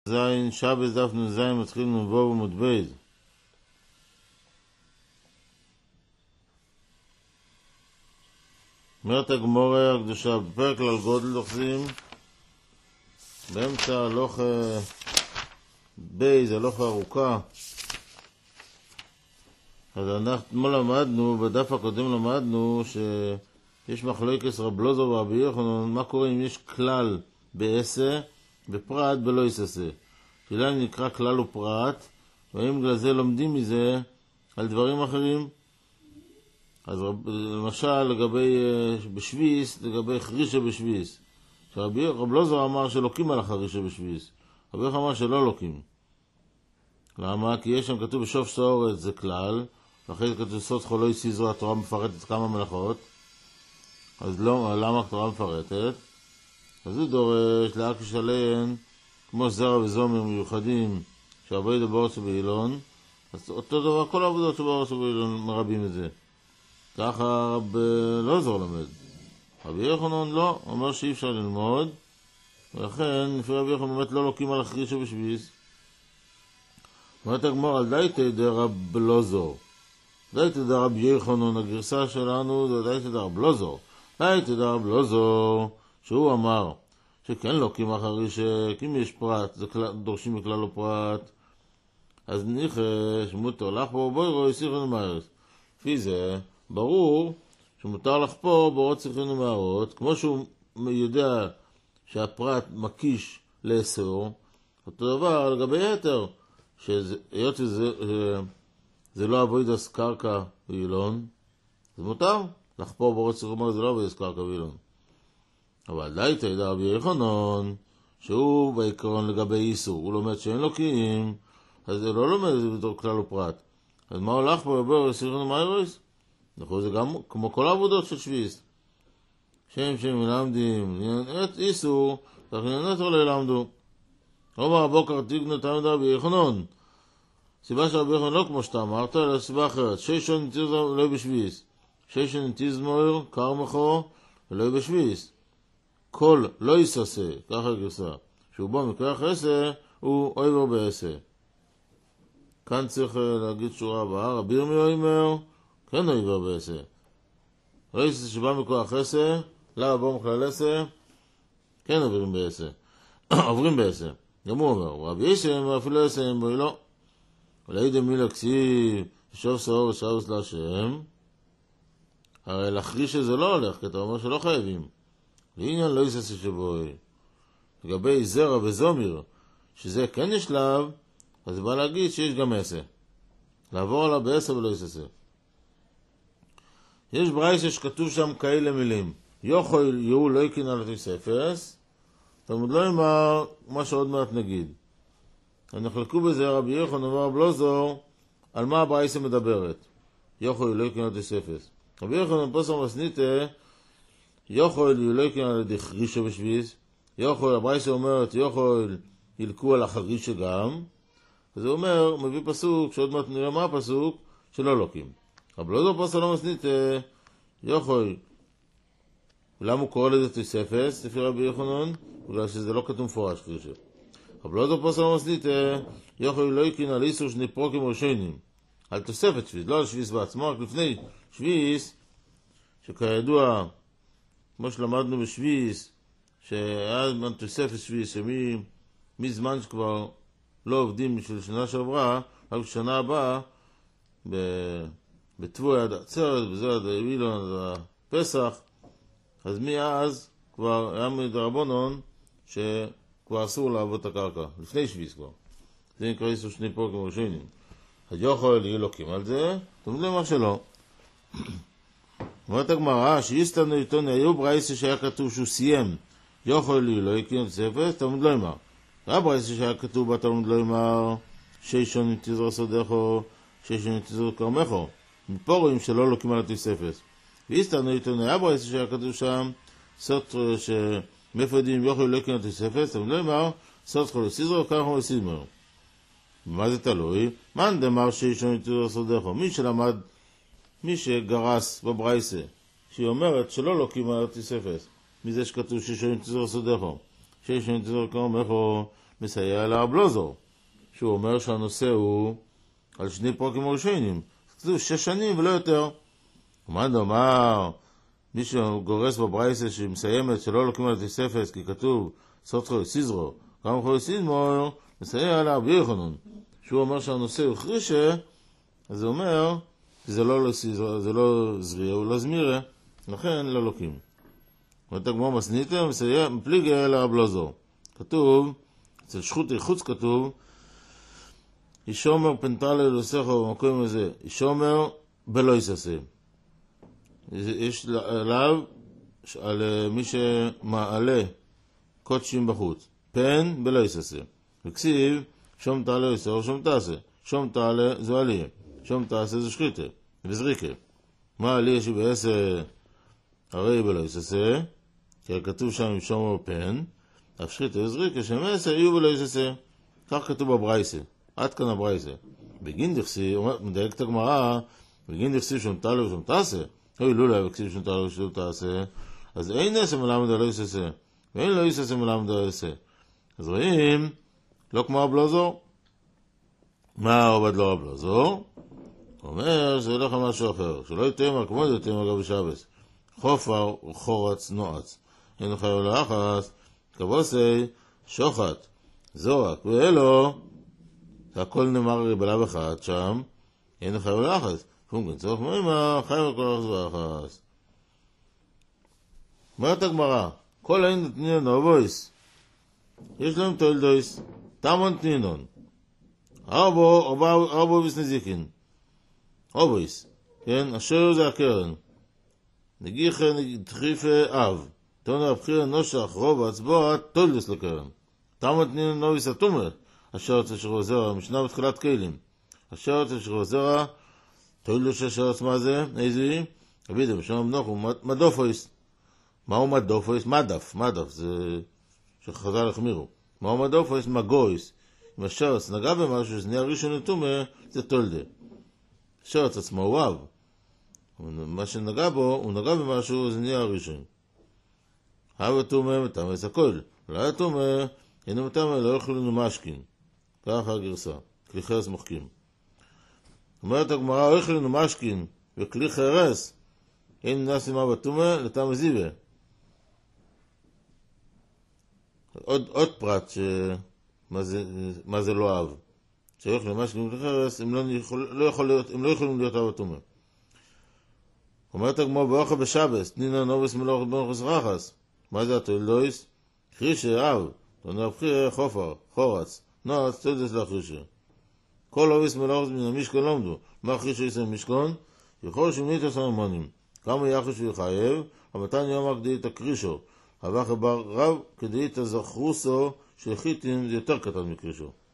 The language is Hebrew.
זין, שבס דף נזין מתחיל נבוא ומודבייז. אומרת הגמורה הקדושה, בפרק על גודל דוחזים, באמצע הלוך בייז, הלוך ארוכה. אז אנחנו למדנו, בדף הקודם למדנו, שיש מחלוקת רב לוזור ורבי יוחנן, מה קורה אם יש כלל בעשה, בפרט בלא יססה. כלל נקרא כלל ופרט, והאם בגלל זה לומדים מזה על דברים אחרים. אז למשל לגבי בשביס, לגבי חרישה בשביס. רב לוזור אמר שלוקים על החרישה בשביס. רבי יוחנן אמר שלא לוקים. למה? כי יש שם כתוב בשוף סעורת זה כלל, ואחרי זה כתוב סוד חולוי סיזרו, התורה מפרטת כמה מלאכות. אז לא, למה התורה מפרטת? אז הוא דורש להקיש עליהן כמו זרע וזומר מיוחדים שעבוד באורץ ובאילון. אז אותו דבר, כל העבודות שבאורץ ובאילון מרבים את זה. ככה רב לוזור למד. רבי יוחנן לא, אומר שאי אפשר ללמוד, ולכן לפי רבי יוחנן באמת לא לוקים על החרישה בשביס. אומרת הגמור על דייטי דרב לוזור. דייטי דרב יוחנן, הגרסה שלנו זה דייטי דרב לוזור. דייטי דרב לוזור, שהוא אמר שכן לוקים החרישה, כי אם יש פרט, זה דורשים מכלל לא פרט, אז ניחש, מותר לחפור בוירו, יסיכנו מהארץ. לפי זה, ברור שמותר לחפור בורות סיכנו מהארץ, כמו שהוא יודע שהפרט מקיש לאסור, אותו דבר לגבי יתר, שהיות שזה לא עבודת קרקע ואילון, זה מותר לחפור בורות סיכנו מהארץ, זה לא עבודת קרקע ואילון. אבל דייטי דרב יוחנן, שהוא בעיקרון לגבי איסור, הוא לומד שאין לוקים, אז זה לא לומד את זה בתור כלל ופרט. אז מה הולך פה בבר סיכנו מהארץ? נכון, זה גם כמו כל העבודות של שביס. שם מלמדים, את איסור, תכננת לא ילמדו. רוב הבוקר תיגנו תמיד רבי יוחנן. סיבה שרבי יוחנן לא כמו שאתה אמרת, אלא סיבה אחרת. שישון נתיזמו לא בשביס. שישון נתיזמו קרמחו ולא בשביס. כל לא יססה, ככה גרסה. שהוא בא מכוח עשה, הוא אויבר בעשה. כאן צריך להגיד שורה הבאה, רבי ירמי אומר, כן אויבר בעשה. לא יססה שבא מכוח עשה, לא בא מכלל עשה, כן עוברים בעשה. עוברים בעשה. גם הוא אומר, רבי ישם ואפילו עשה בוי לא. אולי דמי לקציב, שוב סעור ושאוס להשם. הרי להחריש שזה לא הולך, כי אתה אומר שלא חייבים. לעניין לא יססה שבוי. לגבי זרע וזומר, שזה כן יש שלב, אז זה בא להגיד שיש גם עשה. לעבור עליו בעשה ולא יססה. יש ברייתא שכתוב שם כאלה מילים. יוכל יהוא לא יקין על התוספס, תלמוד לא אמר מה שעוד מעט נגיד. נחלקו בזה רבי יוחנן ורב לוזור, על מה הברייתא מדברת. יוכל לא יקין על התוספס. רבי יוחנן פוסר מסניתא, יוכל לא יקין על חרישה בשביס, יוכל, הברייתא אומרת, יוכל ילקו על החרישה גם, וזה אומר, מביא פסוק, שעוד מעט נראה מה הפסוק, שלא לוקים. אבל לא זו פוסר לא מסנית, יוכל, למה הוא קורא לזה תוספס, לפי רבי יוחנן? בגלל שזה לא כתוב מפורש חרישה. אבל לא זו פוסר לא מסנית, יוכל לא יקין על איסור שני פרוקים ראשונים, על תוספת שביס, לא על שביס בעצמו, רק לפני שביס, שכידוע, כמו שלמדנו בשביס, שהיה תוספת שביס, שמזמן שכבר לא עובדים בשביל שנה שעברה, רק בשנה הבאה, בטבוע עד עצרת, בזה עד אילון, עד הפסח, אז מאז כבר היה מדרבנון שכבר אסור לעבוד את הקרקע, לפני שביס כבר. זה נקרא איסור שני פרוקים ראשונים. אז יכול יהיו לוקים על זה, תמיד לא אמר שלא. אומרת הגמרא, שיסתנו עיתון היו ברייתא שהיה כתוב שהוא סיים, יכול יהיו לא יקין תוספת, תמיד לא אמר. היה ברייתא שהיה כתוב בתלמוד לא אמר, שישון תזרע סודךו, שישון תזרע כרמךו. מפה רואים שלא לוקים על התוספת. והסתנו עיתון היה ברייתא שהיה כתוב שם, סוטר שמאיפה יודעים יכול לא יקין התוספת, תמיד לא אמר, סוטר לסיזרו כרמךו לסיזמר. במה זה תלוי? מאן דאמר שישון תזרע סודךו. מי שגרס בברייתא, שהיא אומרת שלא לוקים על התוספת, מזה שכתוב שישון תזרע סודךו. שישון תזרע כרמךו, מסייע לרב לוזור, שהוא אומר שהנושא הוא על שני פרקים ראשונים. כתוב 6 שנים ולא יותר. ומה נאמר, מי שגורס בברייסה שמסיימת שלא לוקחים על תוספת, כי כתוב סוטחו סיזרו, גם חוי סיזמור, מסייע לרבי יוחנן, שהוא אומר שהנושא הוא חרישה, אז הוא אומר, זה לא זריע, הוא לא זמירה, לכן לא לוקחים. ואתה כמו מסניתר, מסייע, מפליגה לרב לוזור. כתוב, אצל שחותי חוץ כתוב, אישומר פנטלה לוסכו במקום הזה, אישומר בלא יססה. יש עליו, על מי שמעלה קודשים בחוץ, פן בלא יססה. וכסיב, שום תעלה יסר, שום תעשה. שום תעלה זו עליה, שום תעשה זו שחיתה, וזריקה. מה עליה שבעשר הרי בלא יססה, כי כתוב שם עם שומר פן, אף שחיתה וזריקה, שמעשר יהיו בלא יססה. כך כתוב בברייסה. עד כאן הברייסה. בגין דכסי, מדייק את הגמרא, בגין דכסי שום תעלה ושום תעשה, אוי לולה וכסיב שום תעלה ושום תעשה, אז אין נסה מלמד לא יססה, ואין לא יססה מלמד לא יססה. אז רואים, לא כמו רב לוזור. מה עובד לא רב לוזור? אומר שזה הולך על משהו אחר, שלא יתאמר כמו זה יתאמר גם בשבס. חופר וחורץ נועץ. אין חייב לאחס, כבוסי, שוחט, זורק, ואלו, הכל נאמר בלב אחד שם, אין חייב לאחס. פונקן צורך מוימה, חייב הכל אחס ואחס. אומרת הגמרא, כל אין נתנינון אובויס, יש להם תולדויס, תמון תנינון. ארבו ביס נזיקין. אובויס, כן, אשר זה הקרן. נגיחה דחיפה אב. תונה הבחיר נושך רוב הצבוע תולדוס לקרן. תמון תנינון אובויס התומר. אשר אצל שרוב זרע, משנה בתחילת כלים. אשר אצל שרוב זרע, תולדוס אשר עצמה זה, איזוי? אבידם, שם מנוחו, מדופויס. מהו מדופויס? מדף, זה שחז"ל החמירו. מהו מדופויס? מגויס. אם השרץ נגע במשהו שזה נהיה ראשון לתומה, זה תולדה. השרץ עצמו הוא אב. מה שנגע בו, הוא נגע במשהו, זה נהיה ראשון. אב התומה מטמא את הכל. לא התומה, אינו מטמא, לא יאכלו לנו משכין. ככה הגרסה. כלי חרס מוחקים. אומרת הגמרא, לא יאכלו לנו משכין וכלי חרס, אין נעשים אב התומה לטמא זיבה. עוד פרט מה זה לא אב. שיוך למשכין וחרס, הם לא יכולים להיות אב התומה. אומרת הגמרא באוכל בשבס, תנינה נובס מלוך בנוחס רחס. מה זה התולדויס? חישה אב, תונה הבחיר חופר, חורץ, נועץ, תולדס להחישה. כל אובס מלוך מן המשכון לומדו. מה חישה יש המשכון? יכול שמנית הסממונים. כמה יחש ויחייב, המתן יום כדי את הקרישו. הבא חבר רב כדי את הזכרוסו של חיטים זה יותר קטן מקרישו.